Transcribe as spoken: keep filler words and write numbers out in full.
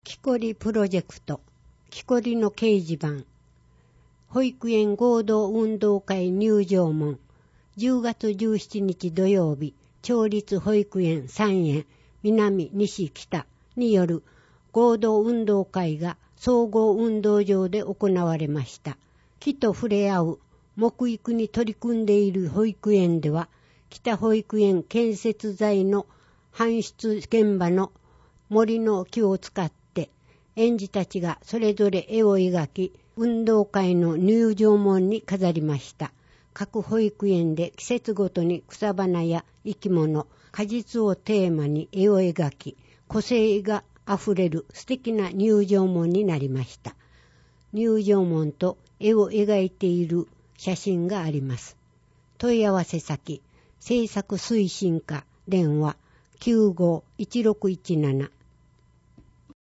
きこりプロジェクト、きこりの掲示板、保育園合同運動会入場門、じゅうがつじゅうしちにち土曜日、町立保育園さんえん南西北による合同運動会が総合運動場で行われました。木と触れ合う木育に取り組んでいる保育園では、北保育園建設材の搬出現場の森の木を使って園児たちがそれぞれ絵を描き、運動会の入場門に飾りました。各保育園で季節ごとに草花や生き物、果実をテーマに絵を描き、個性があふれる素敵な入場門になりました。入場門と絵を描いている写真があります。問い合わせ先、制作推進課、電話 きゅうごいちろくいちなな